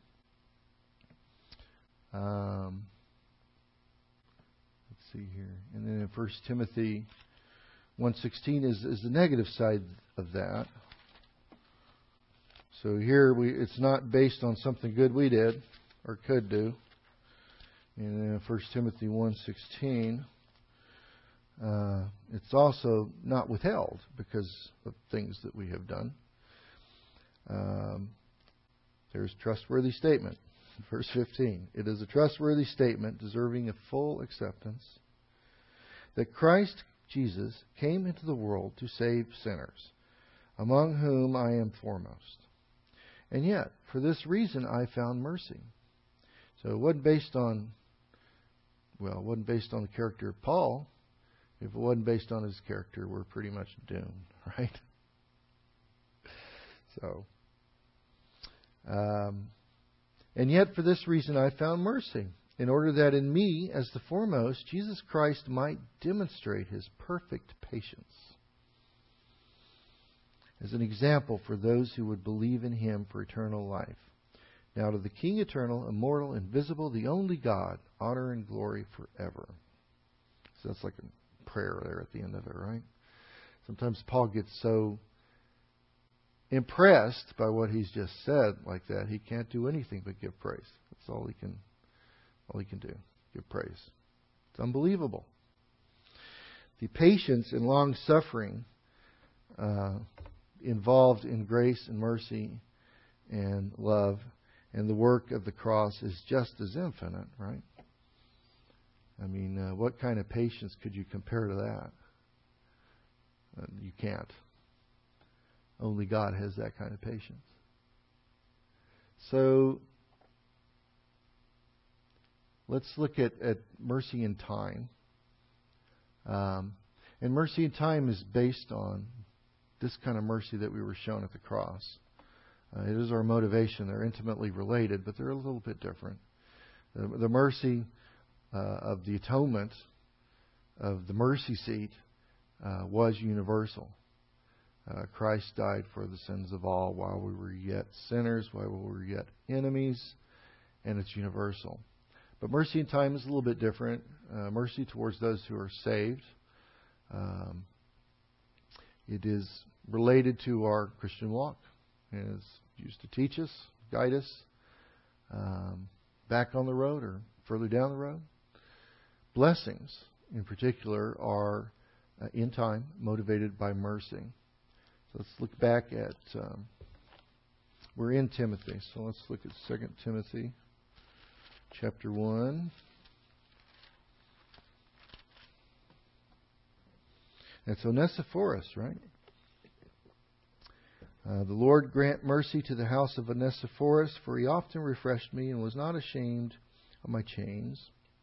Um, let's see here. And then in First Timothy one sixteen is, is the negative side of that. So here we it's not based on something good we did or could do. In First Timothy one sixteen, uh, it's also not withheld because of things that we have done. Um, there's a trustworthy statement. Verse fifteen. It is a trustworthy statement deserving of full acceptance that Christ Jesus came into the world to save sinners, among whom I am foremost. And yet, for this reason I found mercy. So it wasn't based on, well, it wasn't based on the character of Paul. If it wasn't based on his character, we're pretty much doomed, right? So, um, and yet for this reason I found mercy, in order that in me, as the foremost, Jesus Christ might demonstrate His perfect patience as an example for those who would believe in Him for eternal life. Now to the King eternal, immortal, invisible, the only God, honor and glory forever. So that's like a prayer there at the end of it, right? Sometimes Paul gets so impressed by what he's just said like that, he can't do anything but give praise. That's all he can all he can do. Give praise. It's unbelievable. The patience and long suffering uh, involved in grace and mercy and love and the work of the cross is just as infinite, right? I mean, uh, what kind of patience could you compare to that? Uh, you can't. Only God has that kind of patience. So, let's look at, at mercy in time. Um, and mercy in time is based on this kind of mercy that we were shown at the cross. Uh, it is our motivation. They're intimately related, but they're a little bit different. The, the mercy uh, of the atonement of the mercy seat uh, was universal. Uh, Christ died for the sins of all while we were yet sinners, while we were yet enemies, and it's universal. But mercy in time is a little bit different. Uh, mercy towards those who are saved. Um, it is related to our Christian walk. It is used to teach us, guide us um, back on the road or further down the road. Blessings, in particular, are uh, in time motivated by mercy. So let's look back at, um, we're in Timothy, so let's look at Second Timothy chapter one. It's Onesiphorus, right? Uh, the Lord grant mercy to the house of Onesiphorus, for he often refreshed me and was not ashamed of my chains.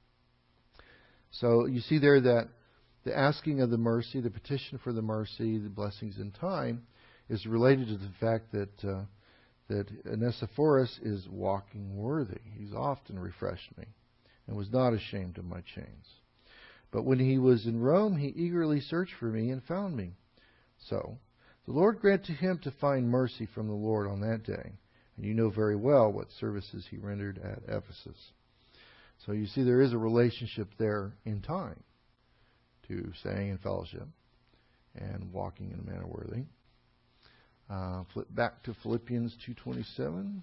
So you see there that the asking of the mercy, the petition for the mercy, the blessings in time, is related to the fact that uh, that Onesiphorus is walking worthy. He's often refreshed me and was not ashamed of my chains. But when he was in Rome, he eagerly searched for me and found me. So the Lord grant to him to find mercy from the Lord on that day. And you know very well what services he rendered at Ephesus. So you see there is a relationship there in time to staying in fellowship and walking in a manner worthy. Uh, flip back to Philippians two twenty-seven.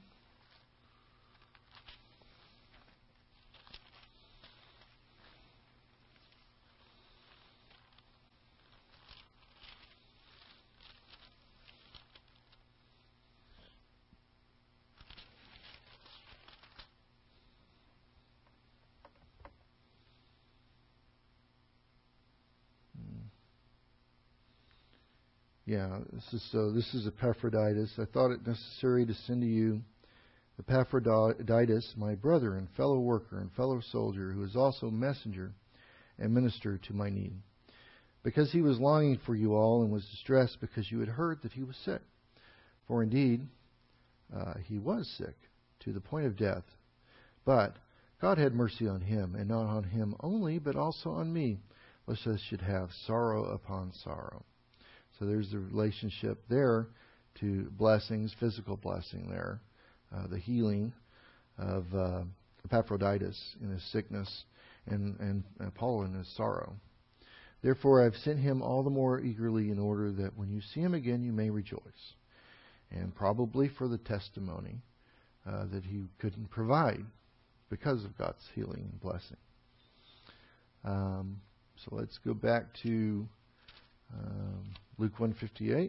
Yeah, this is so. This is Epaphroditus. I thought it necessary to send to you Epaphroditus, my brother and fellow worker and fellow soldier, who is also messenger and minister to my need, because he was longing for you all and was distressed because you had heard that he was sick. For indeed, uh, he was sick to the point of death. But God had mercy on him, and not on him only, but also on me, lest I should have sorrow upon sorrow. So there's the relationship there to blessings, physical blessing there, uh, the healing of uh, Epaphroditus in his sickness and, and, and Paul in his sorrow. Therefore I've sent him all the more eagerly in order that when you see him again you may rejoice. and probably for the testimony uh, that he couldn't provide because of God's healing and blessing. Um, so let's go back to um, Luke one fifty-eight.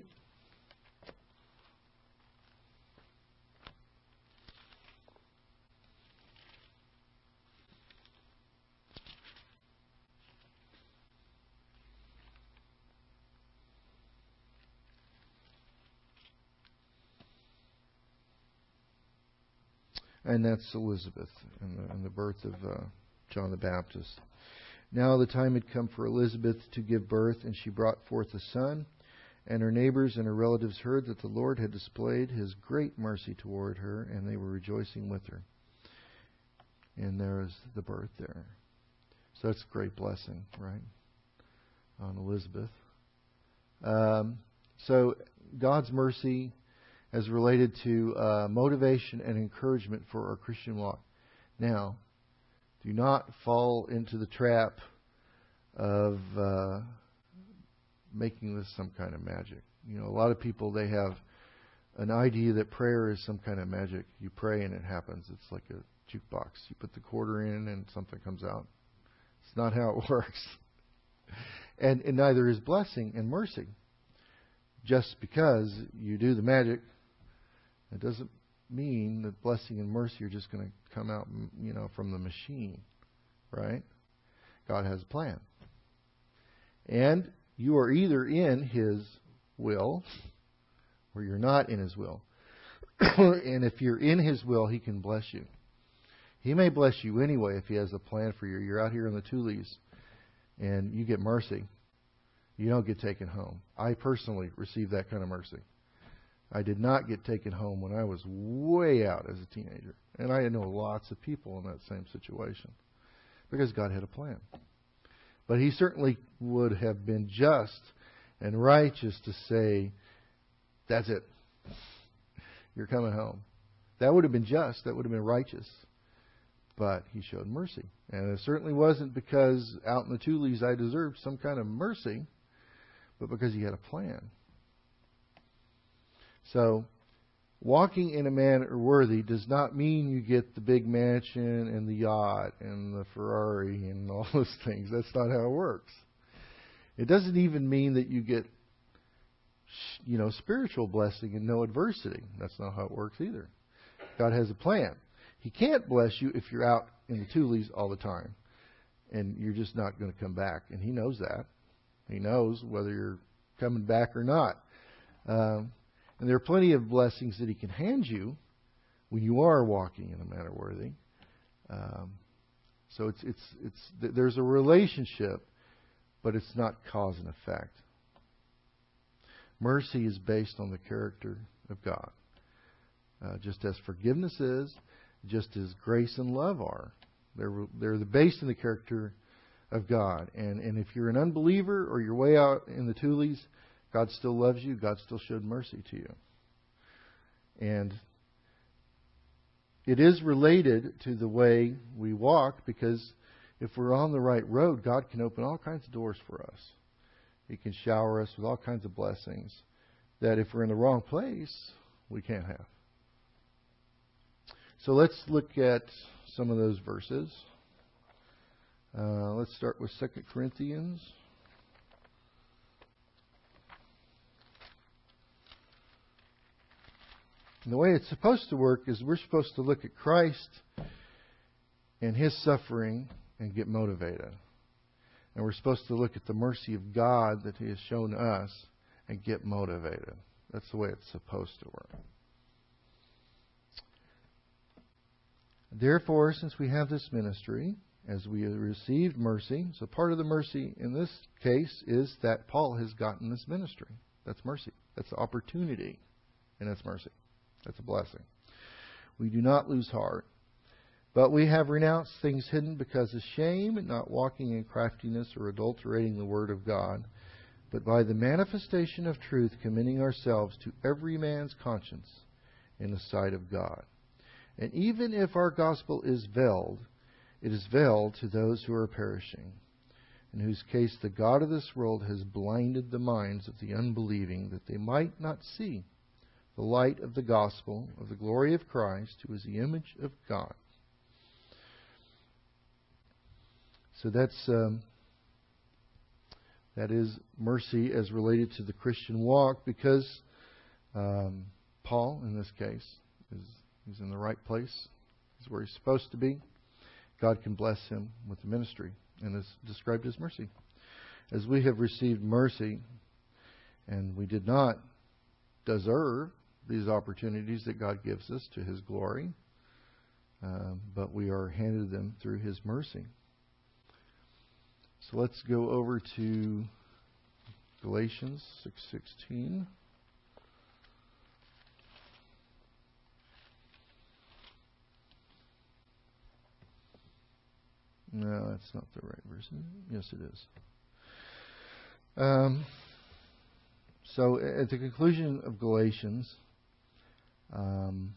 And that's Elizabeth and the, and the birth of uh, John the Baptist. Now the time had come for Elizabeth to give birth, and she brought forth a son. And her neighbors and her relatives heard that the Lord had displayed His great mercy toward her, and they were rejoicing with her. And there is the birth there. So that's a great blessing, right, on Elizabeth. Um, so God's mercy as related to uh, motivation and encouragement for our Christian walk. Now, do not fall into the trap of uh, making this some kind of magic. You know, a lot of people, they have an idea that prayer is some kind of magic. You pray and it happens. It's like a jukebox. You put the quarter in and something comes out. It's not how it works. And, and neither is blessing and mercy. Just because you do the magic, it doesn't mean that blessing and mercy are just going to come out, you know, from the machine, right? God has a plan. And you are either in His will or you're not in His will. And if you're in His will, He can bless you. He may bless you anyway if He has a plan for you. You're out here in the Tules and you get mercy. You don't get taken home. I personally received that kind of mercy. I did not get taken home when I was way out as a teenager. And I know lots of people in that same situation. Because God had a plan. But He certainly would have been just and righteous to say, that's it. You're coming home. That would have been just. That would have been righteous. But He showed mercy. And it certainly wasn't because out in the Tules I deserved some kind of mercy, but because He had a plan. So, walking in a manner worthy does not mean you get the big mansion and the yacht and the Ferrari and all those things. That's not how it works. It doesn't even mean that you get, you know, spiritual blessing and no adversity. That's not how it works either. God has a plan. He can't bless you if you're out in the Tules all the time and you're just not going to come back. And He knows that. He knows whether you're coming back or not. Um, And there are plenty of blessings that He can hand you when you are walking in a manner worthy. Um, so it's it's it's there's a relationship, but it's not cause and effect. Mercy is based on the character of God, uh, just as forgiveness is, just as grace and love are. They're they're the based in the character of God. And and if you're an unbeliever or you're way out in the Tules, God still loves you. God still showed mercy to you. And it is related to the way we walk, because if we're on the right road, God can open all kinds of doors for us. He can shower us with all kinds of blessings that if we're in the wrong place, we can't have. So let's look at some of those verses. Uh, let's start with Second Corinthians. And the way it's supposed to work is we're supposed to look at Christ and His suffering and get motivated. And we're supposed to look at the mercy of God that He has shown us and get motivated. That's the way it's supposed to work. Therefore, since we have this ministry, as we have received mercy, so part of the mercy in this case is that Paul has gotten this ministry. That's mercy. That's the opportunity, and that's mercy. That's a blessing. We do not lose heart, but we have renounced things hidden because of shame, not walking in craftiness or adulterating the word of God, but by the manifestation of truth, commending ourselves to every man's conscience in the sight of God. And even if our gospel is veiled, it is veiled to those who are perishing, in whose case the God of this world has blinded the minds of the unbelieving, that they might not see the light of the gospel of the glory of Christ, who is the image of God. So that's um, that is mercy as related to the Christian walk, because um, Paul, in this case, is he's in the right place. He's where he's supposed to be. God can bless him with the ministry, and is described as mercy. As we have received mercy, and we did not deserve these opportunities that God gives us to His glory, um, but we are handed them through His mercy. So let's go over to Galatians six sixteen. No, that's not the right verse. Yes, it is. Um, so at the conclusion of Galatians, um,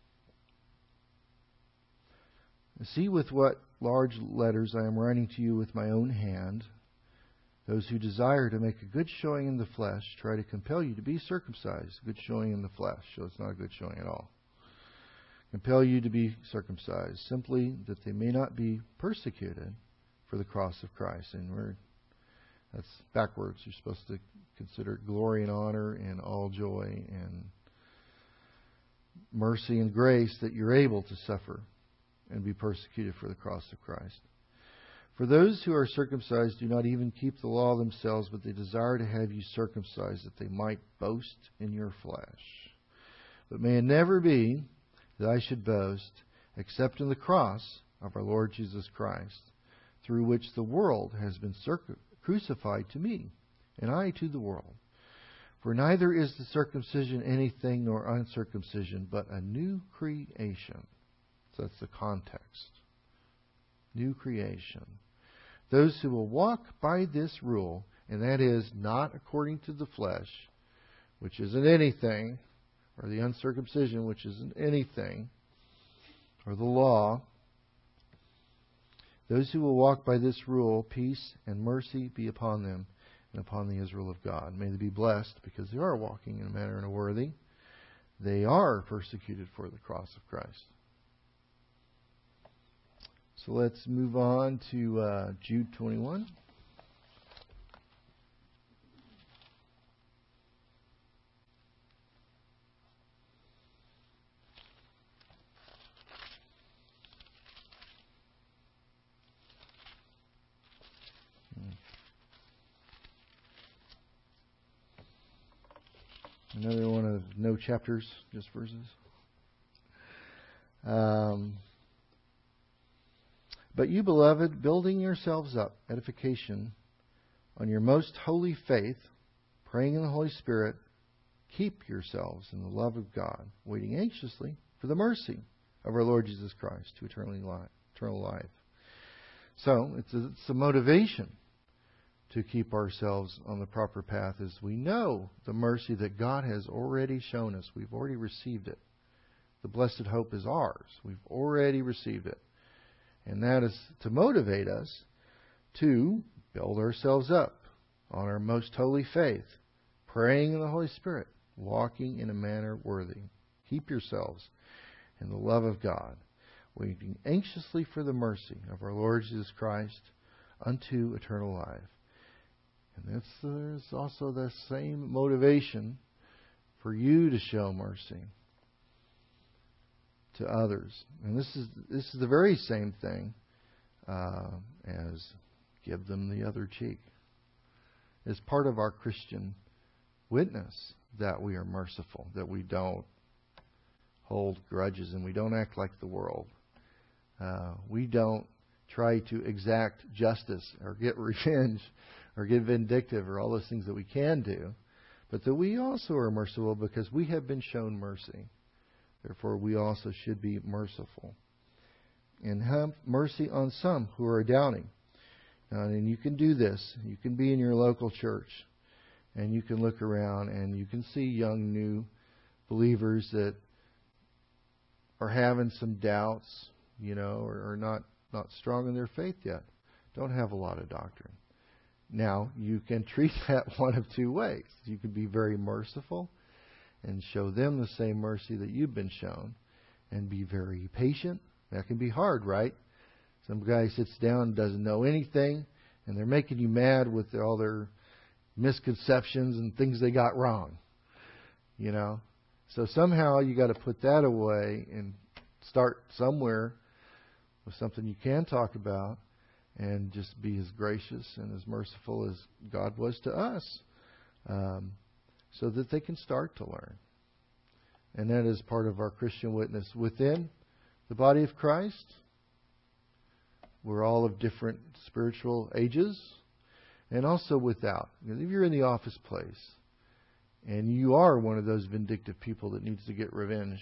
see with what large letters I am writing to you with my own hand. Those who desire to make a good showing in the flesh try to compel you to be circumcised. Good showing in the flesh, so it's not a good showing at all. Compel you to be circumcised, simply that they may not be persecuted for the cross of Christ. And we're that's backwards. You're supposed to consider glory and honor and all joy and mercy and grace that you're able to suffer and be persecuted for the cross of Christ. For those who are circumcised do not even keep the law themselves, but they desire to have you circumcised, that they might boast in your flesh. But may it never be that I should boast, except in the cross of our Lord Jesus Christ, through which the world has been circ- crucified to me, and I to the world. For neither is the circumcision anything nor uncircumcision, but a new creation. So that's the context. New creation. Those who will walk by this rule, and that is not according to the flesh, which isn't anything, or the uncircumcision, which isn't anything, or the law. Those who will walk by this rule, peace and mercy be upon them and upon the Israel of God. May they be blessed because they are walking in a manner and a worthy. They are persecuted for the cross of Christ. So let's move on to uh, Jude twenty-one. Another one of no chapters, just verses. Um, but you, beloved, building yourselves up, edification, on your most holy faith, praying in the Holy Spirit, keep yourselves in the love of God, waiting anxiously for the mercy of our Lord Jesus Christ to eternally life, eternal life. So it's a, it's a motivation to keep ourselves on the proper path, as we know the mercy that God has already shown us. We've already received it. The blessed hope is ours. We've already received it. And that is to motivate us to build ourselves up on our most holy faith, praying in the Holy Spirit, walking in a manner worthy. Keep yourselves in the love of God, waiting anxiously for the mercy of our Lord Jesus Christ unto eternal life. And that's, there's also the same motivation for you to show mercy to others. And this is this is the very same thing uh, as give them the other cheek. It's part of our Christian witness that we are merciful, that we don't hold grudges and we don't act like the world. Uh, we don't try to exact justice or get revenge or get vindictive or all those things that we can do, but that we also are merciful because we have been shown mercy. Therefore, we also should be merciful and have mercy on some who are doubting. Uh, and you can do this. You can be in your local church and you can look around and you can see young, new believers that are having some doubts, you know, or are not, not strong in their faith yet. Don't have a lot of doctrine. Now, you can treat that one of two ways. You can be very merciful and show them the same mercy that you've been shown, and be very patient. That can be hard, right? Some guy sits down and doesn't know anything, and they're making you mad with all their misconceptions and things they got wrong. You know? So somehow you got to put that away and start somewhere with something you can talk about, and just be as gracious and as merciful as God was to us, um, so that they can start to learn. And that is part of our Christian witness within the body of Christ. We're all of different spiritual ages, and also without. Because if you're in the office place and you are one of those vindictive people that needs to get revenge,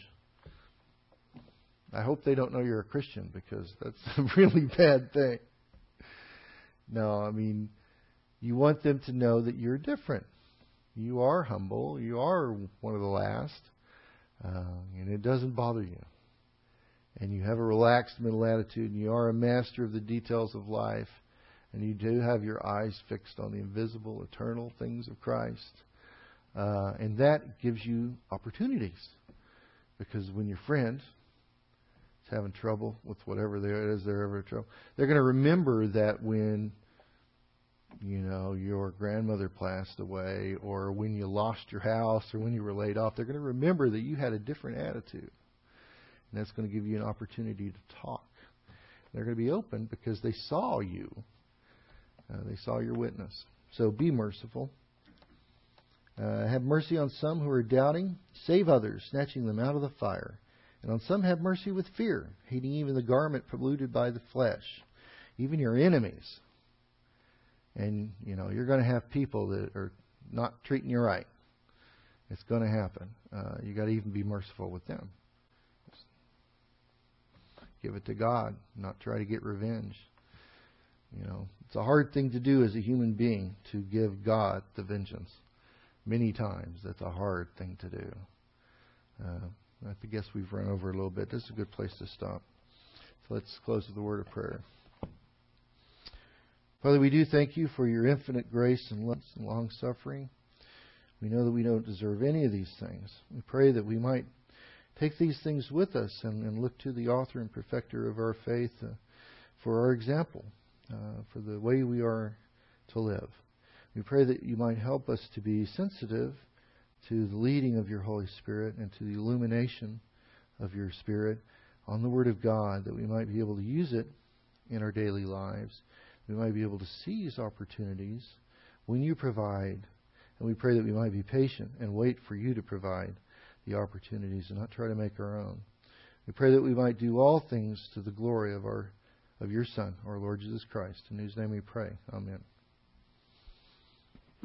I hope they don't know you're a Christian, because that's a really bad thing. No, I mean, you want them to know that you're different. You are humble. You are one of the last. Uh, and it doesn't bother you. And you have a relaxed mental attitude. And you are a master of the details of life. And you do have your eyes fixed on the invisible, eternal things of Christ. Uh, and that gives you opportunities. Because when your friend is having trouble with whatever there is they're ever in trouble, they're going to remember that when, you know, your grandmother passed away, or when you lost your house, or when you were laid off, they're going to remember that you had a different attitude. And that's going to give you an opportunity to talk. They're going to be open because they saw you. Uh, they saw your witness. So be merciful. Uh, have mercy on some who are doubting. Save others, snatching them out of the fire. And on some have mercy with fear, hating even the garment polluted by the flesh, even your enemies. And, you know, you're going to have people that are not treating you right. It's going to happen. Uh, you got to even be merciful with them. Just give it to God, not try to get revenge. You know, it's a hard thing to do as a human being, to give God the vengeance. Many times, that's a hard thing to do. Uh, I guess we've run over a little bit. This is a good place to stop. So let's close with a word of prayer. Father, we do thank you for your infinite grace and long suffering. We know that we don't deserve any of these things. We pray that we might take these things with us and, and look to the author and perfecter of our faith uh, for our example, uh, for the way we are to live. We pray that you might help us to be sensitive to the leading of your Holy Spirit and to the illumination of your Spirit on the Word of God, that we might be able to use it in our daily lives. We might be able to seize opportunities when you provide. And we pray that we might be patient and wait for you to provide the opportunities and not try to make our own. We pray that we might do all things to the glory of our of your Son, our Lord Jesus Christ, in whose name we pray. Amen.